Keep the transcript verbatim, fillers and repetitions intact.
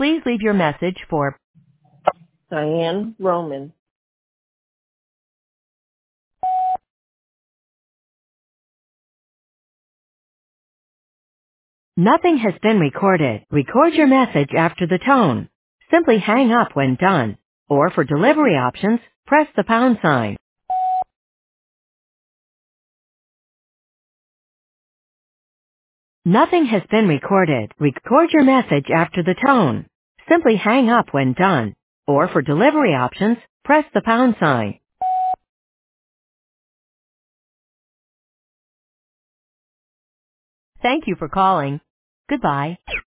Please leave your message for Diane Roman. Nothing has been recorded. Record your message after the tone. Simply hang up when done. Or for delivery options, press the pound sign. Nothing has been recorded. Record your message after the tone. Simply hang up when done. Or for delivery options, press the pound sign. Thank you for calling. Goodbye.